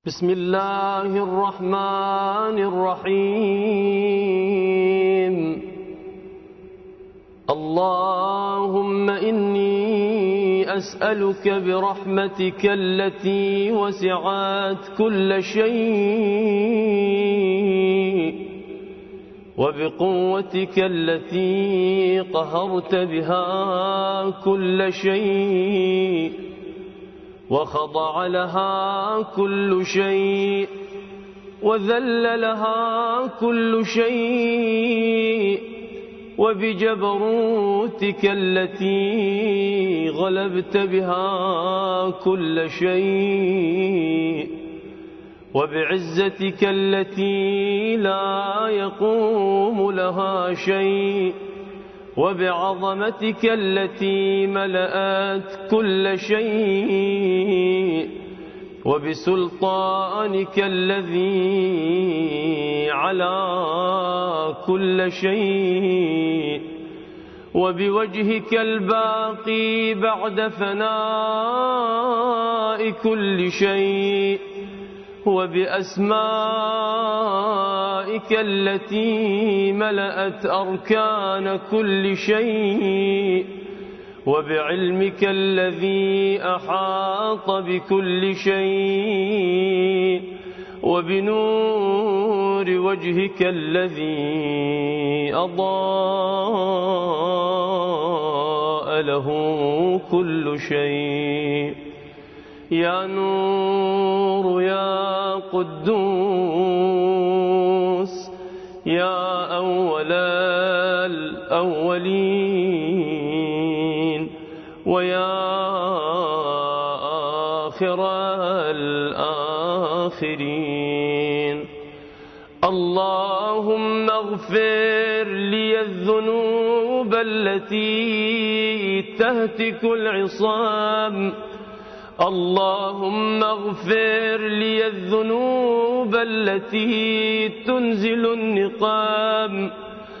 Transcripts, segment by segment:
بسم الله الرحمن الرحيم. اللهم إني أسألك برحمتك التي وسعت كل شيء وبقوتك التي قهرت بها كل شيء وخضع لها كل شيء وذل لها كل شيء، وبجبروتك التي غلبت بها كل شيء، وبعزتك التي لا يقوم لها شيء، وبعظمتك التي ملأت كل شيء، وبسلطانك الذي على كل شيء، وبوجهك الباقي بعد فناء كل شيء، وبأسمائك التي ملأت أركان كل شيء، وبعلمك الذي أحاط بكل شيء، وبنور وجهك الذي أضاء له كل شيء. يا نور يا قدوس يا أول الأولين ويا آخر الآخرين. اللهم اغفر لي الذنوب التي تهتك العصام، اللهم اغفر لي الذنوب التي تنزل النقام،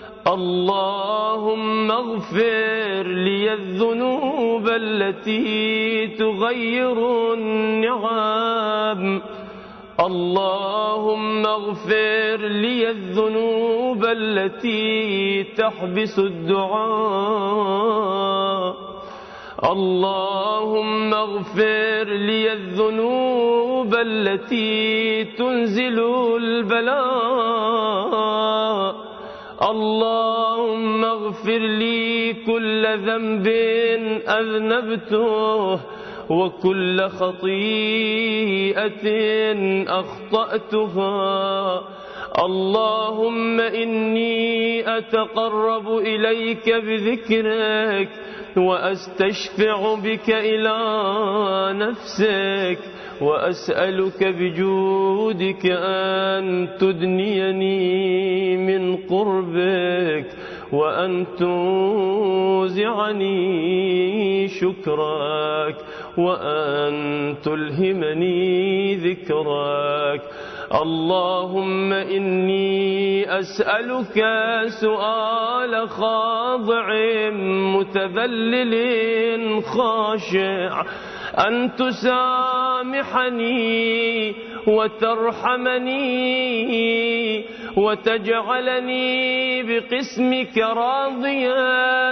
اللهم اغفر لي الذنوب التي تغير النعام، اللهم اغفر لي الذنوب التي تحبس الدعاء، اللهم اغفر لي الذنوب التي تنزل البلاء، اللهم اغفر لي كل ذنب أذنبته وكل خطيئة أخطأتها. اللهم إني أتقرب إليك بذكرك وأستشفع بك إلى نفسك، وأسألك بجودك أن تدنيني من قربك، وأن توزعني شكرك، وأن تلهمني ذكرك. اللهم إني أسألك سؤال خاضع متذلل خاشع، أن تسامحني وترحمني وتجعلني بقسمك راضيا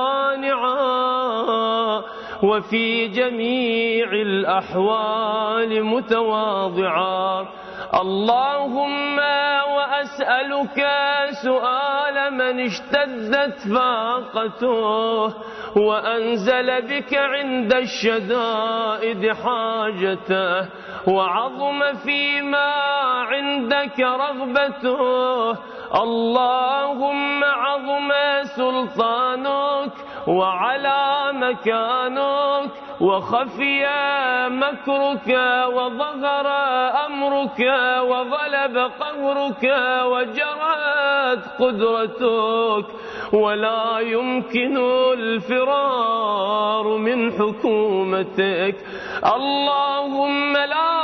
قانعا، وفي جميع الأحوال متواضعا. اللهم وأسألك سؤال من اشتدت فاقته وأنزل بك عند الشدائد حاجته، وعظم فيما عندك رغبته. اللهم عظم سلطانك وعلى مكانك وخفي مكرك وظهر أمرك وغلب قهرك وجرت قدرتك، ولا يمكن الفرار من حكومتك. اللهم لا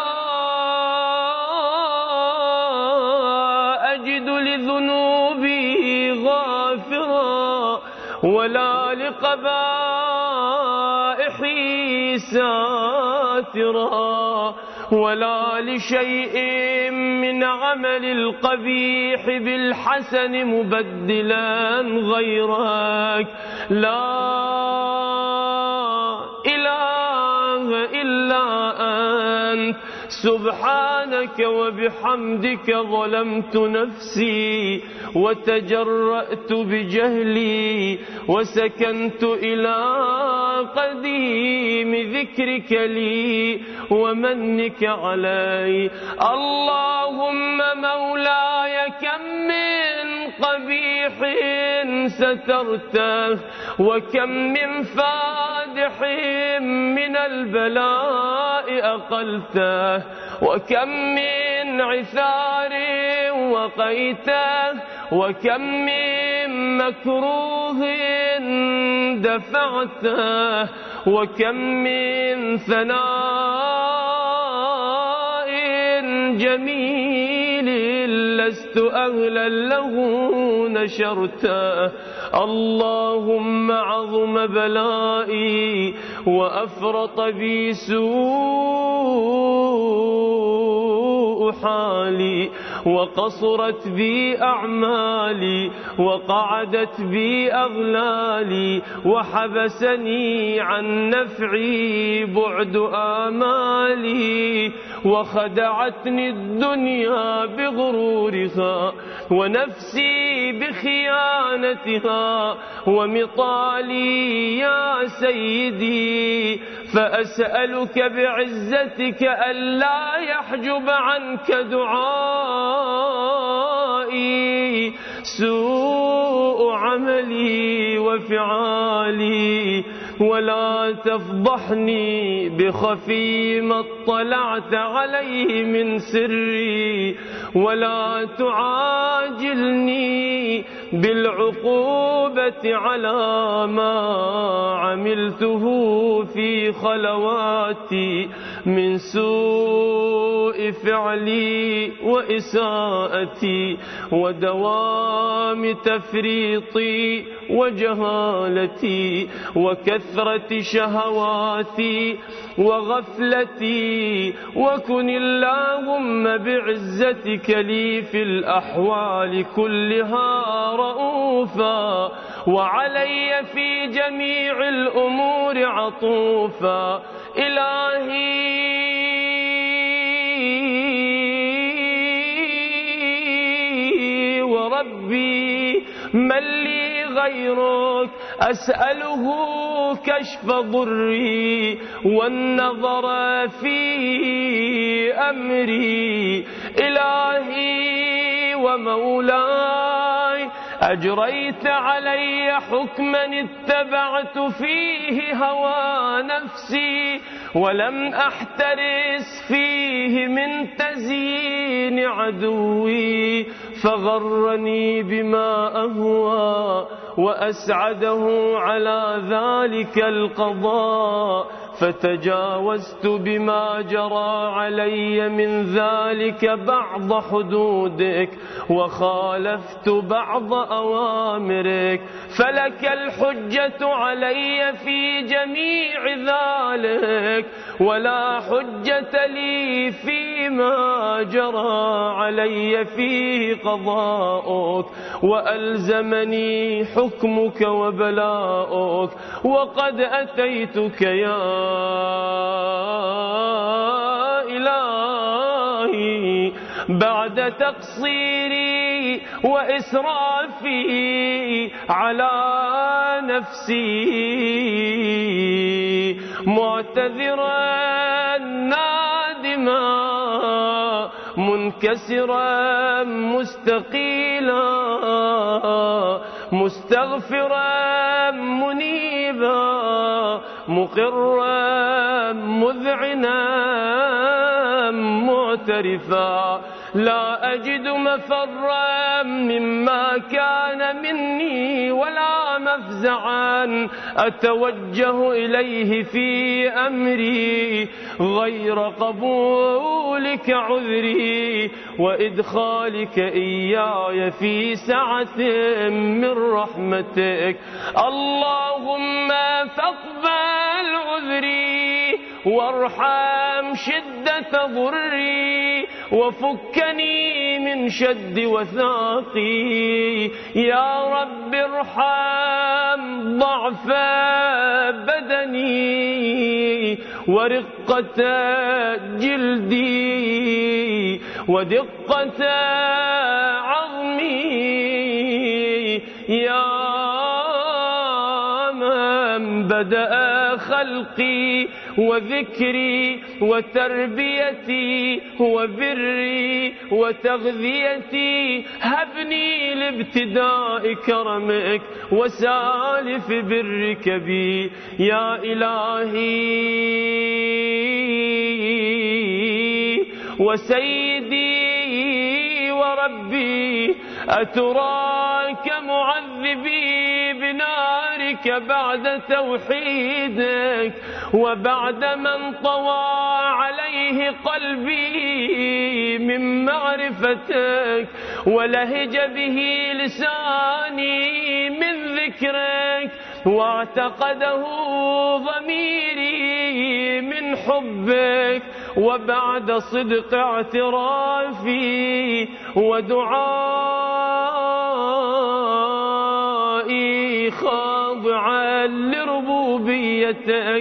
أجد لذنوبي غافرا ولا لقبائحي ساترا، ولا لشيء من عمل القبيح بالحسن مبدلا غيرك. لا إله إلا أنت سبحانك وبحمدك ظلمت نفسي وتجرأت بجهلي وسكنت إلى قديم ذكرك لي ومنك علي. اللهم مولاي كم من قبيح سترته وكم من فادح من البلاء أقلته وكم من عثار وقيته وكم من مكروه دفعته وكم من ثناء جميل لست أهلا له نشرته. اللهم عظم بلائي وأفرط بي سوء حالي وقصرت بي أعمالي وقعدت بي أغلالي وحبسني عن نفعي بعد آمالي وخدعتني الدنيا بغرورها ونفسي بخيانتها ومطالي يا سيدي. فأسألك بعزتك ألا يحجب عنك دعائي سوء عملي وفعالي ولا تفضحني بخفي ما اطلعت عليه من سري ولا تعاجلني بالعقوبة على ما عملته في خلواتي من سوء فعلي وإساءتي ودوام تفريطي وجهالتي وكثرة شهواتي وغفلتي. وكن اللهم بعزتك لي في الأحوال كلها رؤوفا وعلي في جميع الأمور عطوفا. إلهي وربي من لي غيرك أسأله كشف ضري والنظر في أمري. إلهي ومولاي أجريت علي حكما اتبعت فيه هوى نفسي ولم أحترس فيه من تزيين عدوي فغرني بما أهوى وأسعده على ذلك القضاء فتجاوزت بما جرى علي من ذلك بعض حدودك وخالفت بعض أوامرك فلك الحجة علي في جميع ذلك ولا حجة لي فيما جرى علي فيه قضاؤك وألزمني حكمك وبلاؤك. وقد أتيتك يا إلهي بعد تقصيري وإسرافي على نفسي معتذرا نادما منكسرا مستقيلا مستغفرا منيبا مقرا مذعنا معترفا. لا أجد مفرا مما كان مني ولا مفزعا أتوجه إليه في أمري غير قبولك عذري وإدخالك إياي في سعة من رحمتك. اللهم فاقبل عذري وارحم شدة ضري وفكني من شد وثاقي. يا رب ارحم ضعف بدني ورقة جلدي ودقة عظمي. يا من بدأ خلقي وذكري وتربيتي وبري وتغذيتي، هبني لابتداء كرمك وسالف برك بي. يا إلهي وسيدي وربي، أتراك معذبي بنارك بعد توحيدك وبعد من طوى عليه قلبي من معرفتك ولهج به لساني من ذكرك واعتقده ضميري من حبك، وبعد صدق اعترافي ودعائي خاضعا لربوبيتك،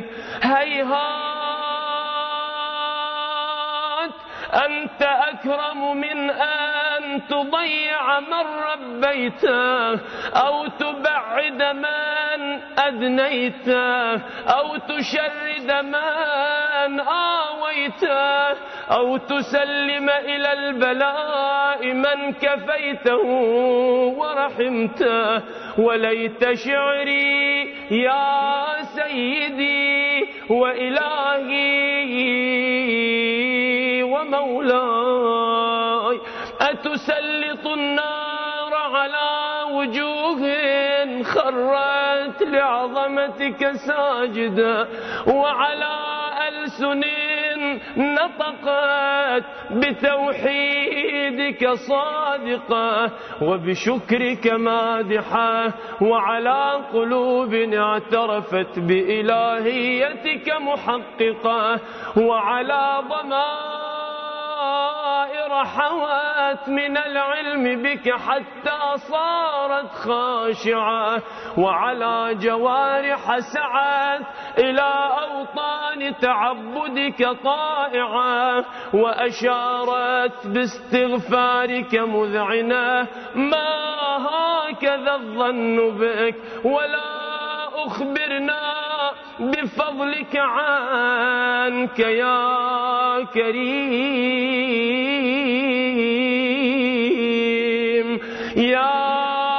هيهات أنت أكرم من أن تضيع من ربيته أو تبعد من أدنيته أو تشرد من آويته أو تسلم إلى البلاء من كفيته ورحمته. وليت شعري يا سيدي وإلهي ومولاي، أتسلط النار على وجوه خرت لعظمتك ساجدة وعلى ألسن نطقت بتوحيدك صادقة وبشكرك مادحة، وعلى قلوب اعترفت بإلهيتك محققة، وعلى ضمائر حوت من العلم بك حتى صارت خاشعة، وعلى جوارح سعت إلى أوطان تعبدك طائعة، وأشارت باستغفارك مذعنة ما هكذا الظن بك، ولا أخبرنا بفضلك عنك يا كريم. يا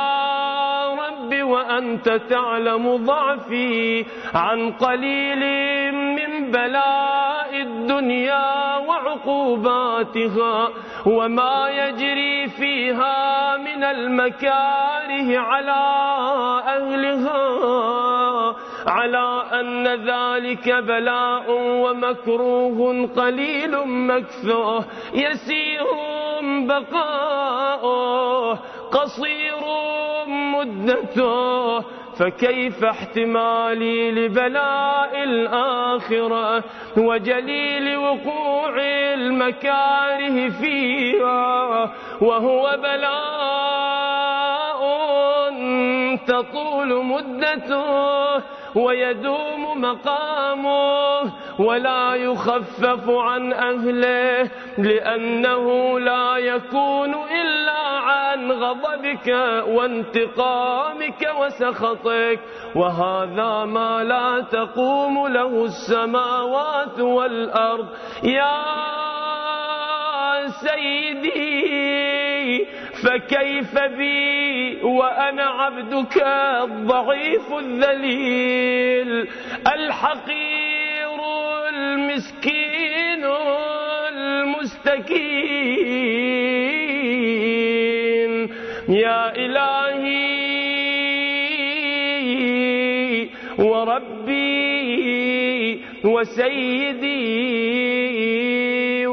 وأنت تعلم ضعفي عن قليل من بلاء الدنيا وعقوباتها وما يجري فيها من المكاره على أهلها، على أن ذلك بلاء ومكروه قليل مكثوه يسير بقاؤه قصير مدته، فكيف احتمالي لبلاء الآخرة وجليل وقوع المكاره فيها وهو بلاء تطول مدته ويدوم مقامه ولا يخفف عن أهله، لأنه لا يكون إلا عن غضبك وانتقامك وسخطك، وهذا ما لا تقوم له السماوات والأرض. يا سيدي فكيف بي وأنا عبدك الضعيف الذليل الحقير المسكين المستكين. يا إلهي وربي وسيدي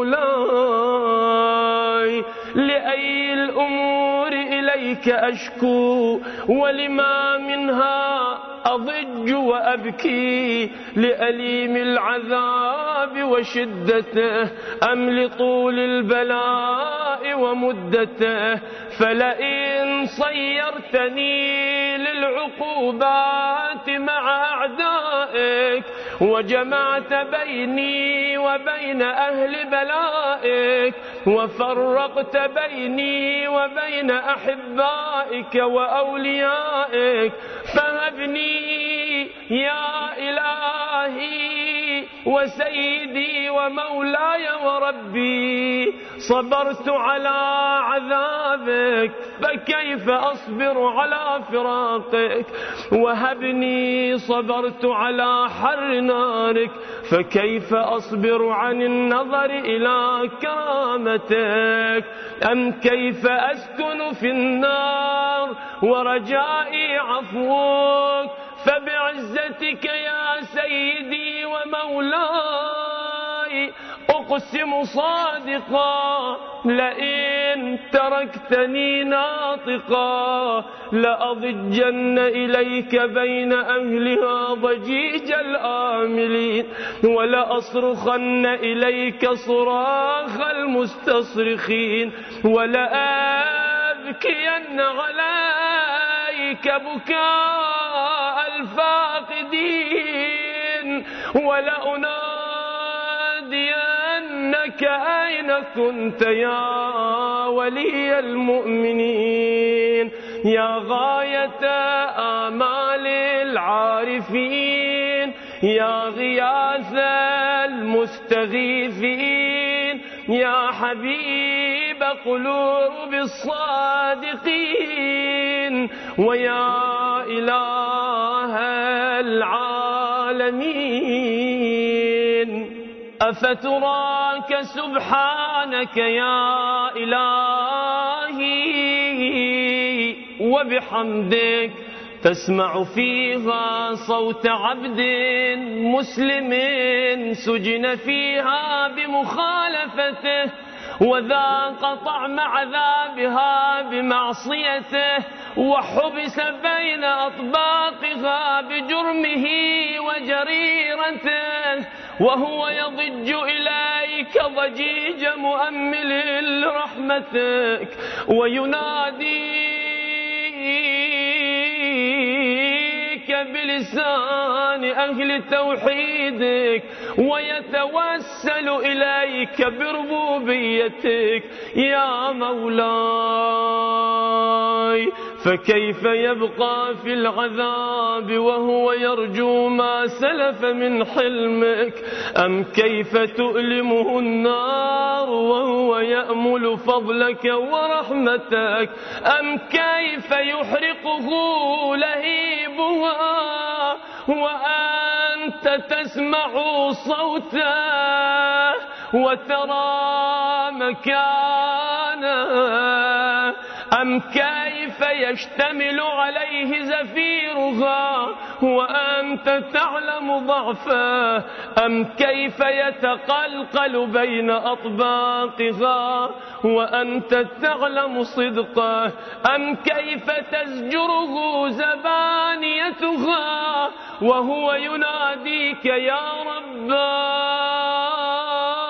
ومولاي، لأي الأمور إليك أشكو ولما منها أضج وأبكي لأليم العذاب وشدته أم لطول البلاء ومدته؟ فلئن صيرتني للعقوبات مع أعدائك وجمعت بيني وبين أهل بلائك وفرقت بيني وبين أحبائك وأوليائك فهبني يا إلهي وسيدي ومولاي وربي. صبرت على عذابك فكيف أصبر على فراقك؟ وهبني صبرت على حر نارك فكيف أصبر عن النظر إلى كرامتك؟ أم كيف أسكن في النار ورجائي عفوك؟ فبعزتك يا سيدي ومولاي أقسم صادقا لئن تركتني ناطقا لأضجن إليك بين أهلها ضجيج الآملين ولأصرخن إليك صراخ المستصرخين ولأبكين عليك بكاء الفاقدين ولأنادينك أين كنت يا ولي المؤمنين؟ يا غاية آمال العارفين يا غياث المستغيثين يا حبيب قلوب الصادقين ويا إله العالمين. أفتراك سبحانك يا إلهي وبحمدك تسمع فيها صوت عبد مسلم سجن فيها بمخالفته وذاق طعم عذابها بمعصيته وحبس بين أطباقها بجرمه وجريرته وهو يضج إليك ضجيج مؤمل لرحمتك ويناديك بلسان أهل توحيدك ويتوسل إليك بربوبيتك يا مولاي. فكيف يبقى في العذاب وهو يرجو ما سلف من حلمك؟ أم كيف تؤلمه النار وهو يأمل فضلك ورحمتك؟ أم كيف يحرقه لهيبها وأنت تسمع صوته وترى مكانه؟ أم كيف يشتمل عليه زفيرها وأنت تعلم ضعفه؟ أم كيف يتقلقل بين أطباقها وأنت تعلم صدقه؟ أم كيف تزجره زبانيتها وهو يناديك يا رباه؟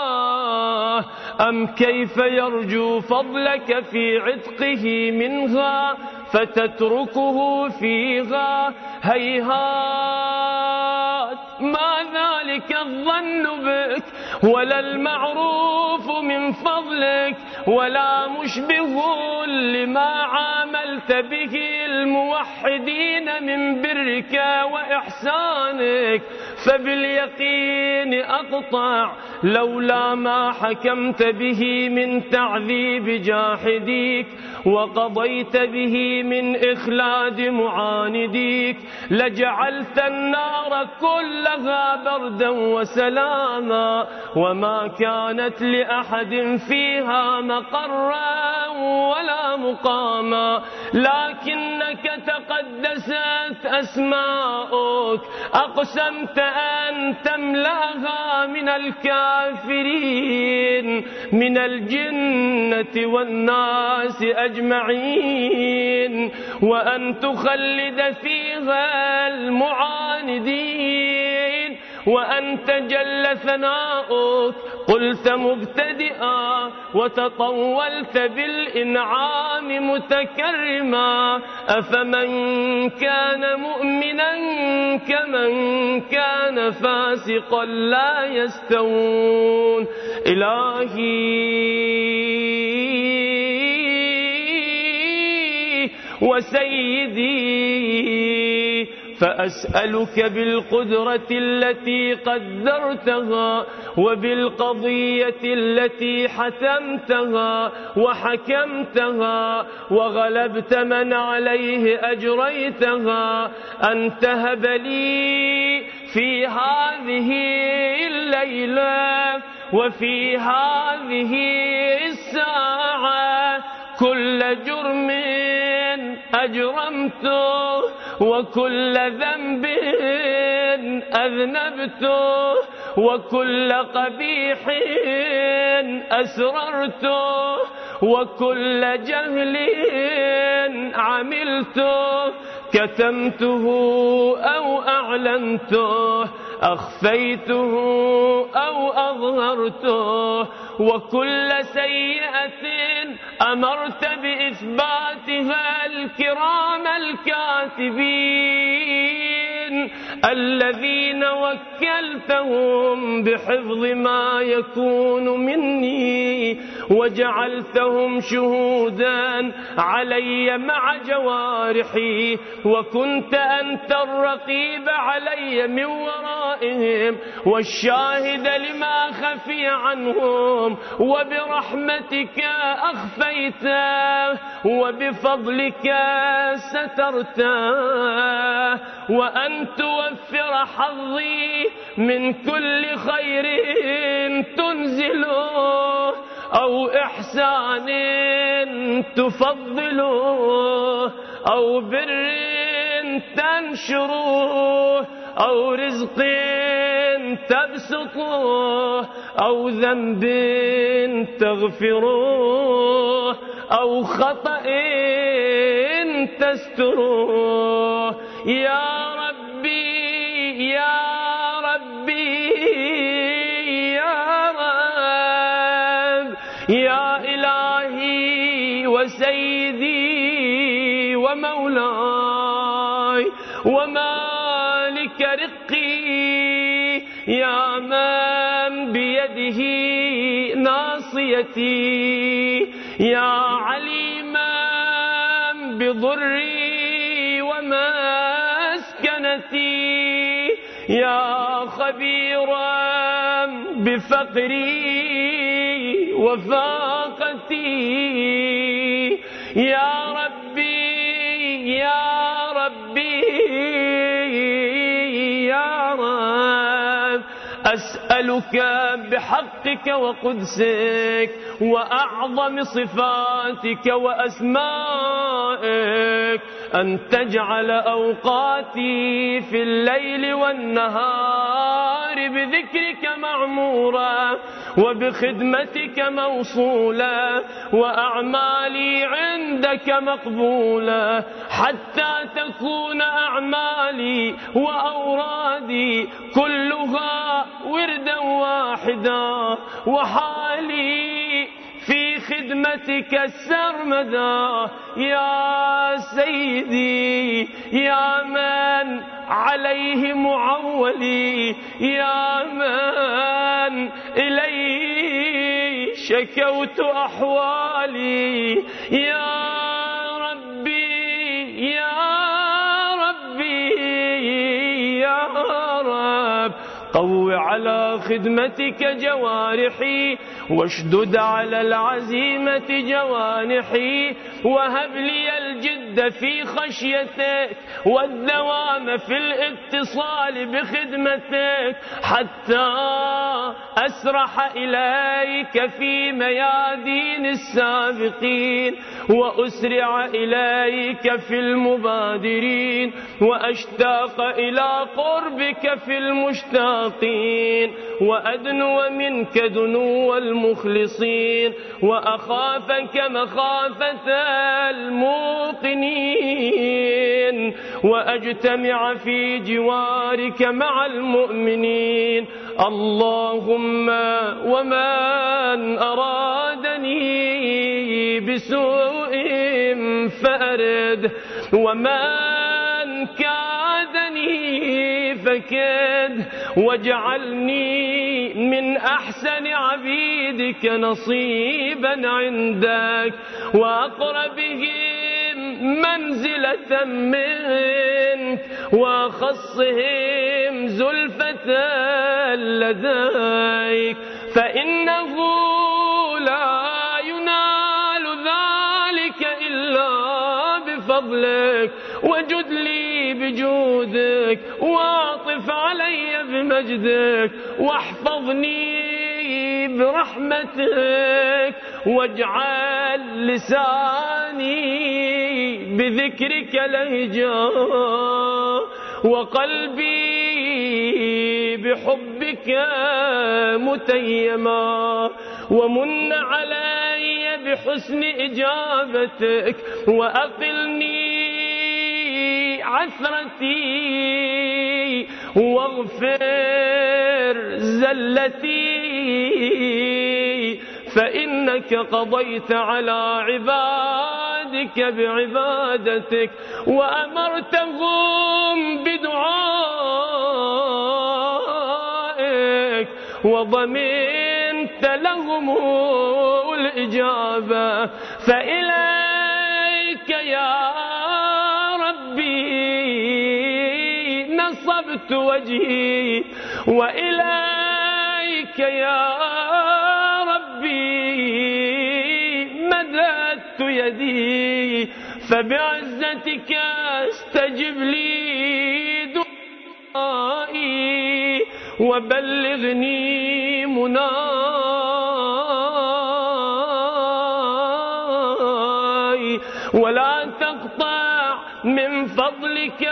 أم كيف يرجو فضلك في عتقه منها فتتركه فيها؟ هيهات ما ذلك الظن بك ولا المعروف من فضلك ولا مشبه لما عاملت به الموحدين من برك وإحسانك. فباليقين أقطع لولا ما حكمت به من تعذيب جاحديك وقضيت به من إخلاد معانديك لجعلت النار كلها بردا وسلاما وما كانت لأحد فيها مقرا ولا مقاما، لكنك تقدست أسماؤك، أقسمت أن تملأها من الكافرين من الجنة والناس أجمعين، وأن تخلد فيها المعاندين، وأن تجل ثناؤك. قلت مبتدئا وتطولت بالإنعام متكرما، أفمن كان مؤمنا كمن كان فاسقا لا يستوون. إلهي وسيدي، فأسألك بالقدرة التي قدرتها وبالقضية التي حتمتها وحكمتها وغلبت من عليه أجريتها، أن تهب لي في هذه الليلة وفي هذه الساعة كل جرم أجرمته وكل ذنب أذنبته وكل قبيح أسررته وكل جهل عملته، كتمته أو أعلنته، أخفيته أو أظهرته، وكل سيئة أمرت بإثباتها الكرام الكاتبين الذين وكلتهم بحفظ ما يكون مني، وجعلتهم شهودا علي مع جوارحي، وكنت أنت الرقيب علي من ورائهم والشاهد لما خفي عنهم، وبرحمتك أخفيته وبفضلك سترته، وأن توفر حظي من كل خير تنزله أو إحسان تفضله أو بر تنشره أو رزق تبسطه أو ذنب تغفره أو خطأ تستره. يا ربي يا ربي يا رب، يا إلهي وسيدي ومولاي ومالك رقي، يا من بيده ناصيتي، يا عليما بضري ومسكنتي، يا خبيرا بفقري وفاقتي، يا ربي يا ربي يا رب، أسألك بحقك وقدسك وأعظم صفاتك وأسمائك أن تجعل أوقاتي في الليل والنهار بذكرك معمورة وبخدمتك موصولة وأعمالي عندك مقبولة، حتى تكون أعمالي وأورادي كلها وردا واحدا، وحالي في خدمتك السرمدا. يا سيدي يا من عليه معولي، يا من إليه شكوت أحوالي، يا ربي يا ربي يا رب، قو على خدمتك جوارحي واشدد على العزيمة جوانحي، وهب لي الجد الجد في خشيتك والدوام في الاتصال بخدمتك حتى أسرح إليك في ميادين السابقين وأسرع إليك في المبادرين وأشتاق إلى قربك في المشتاقين وأدنو منك دنو المخلصين وأخافك مخافة الموقنين وأجتمع في جوارك مع المؤمنين. اللهم ومن أرادني بسوء فأرد ومن كادني فكد واجعلني من أحسن عبيدك نصيبا عندك وأقربهم منزلة منك وأخصهم زلفة لديك فإنه لا ينال ذلك إلا بفضلك وجد لي بجودك واعطف علي بمجدك واحفظني برحمتك واجعل لساني بذكرك لهجا وقلبي بحبك متيما ومن علي بحسن إجابتك وأقلني عثرتي واغفر زلتي فإنك قضيت على عبادك بعبادتك وأمرتهم بدعائك وضمنت لهم الإجابة فإليك يا ربي نصبت وجهي وإليك يا ربي مددت يدي فبعزتك استجب لي دعائي وبلغني مناي ولا تقطع من فضلك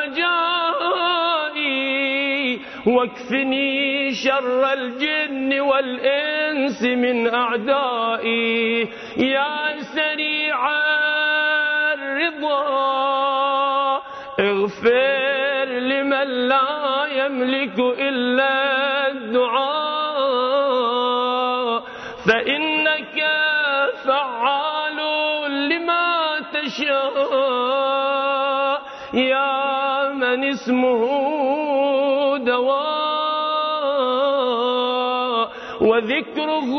رجائي واكفني شر الجن والإنس من أعدائي يا سريع الرضا اغفر لمن لا يملك إلا الدعاء فإنك فعال لما تشاء يا من اسمه دواء وذكره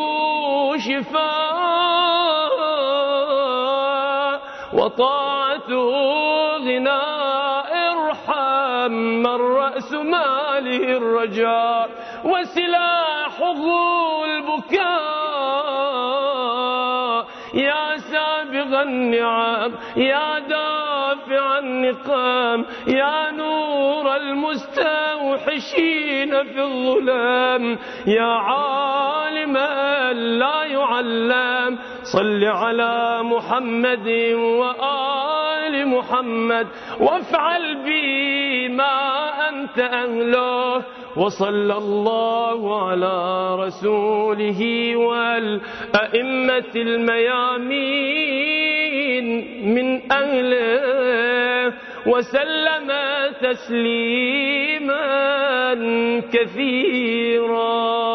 شفاء وطاعته غناء ارحم من رأس ماله الرجاء وسلاحه البكاء يا سابغ النعم يا دافع النقام يا نور المستوحشين في الظلام يا عالما لا يعلم صل على محمد وآل محمد وافعل بي ما أنت أهله وصلى الله على رسوله والأئمة الميامين من أهله وسلم تسليما كثيرا.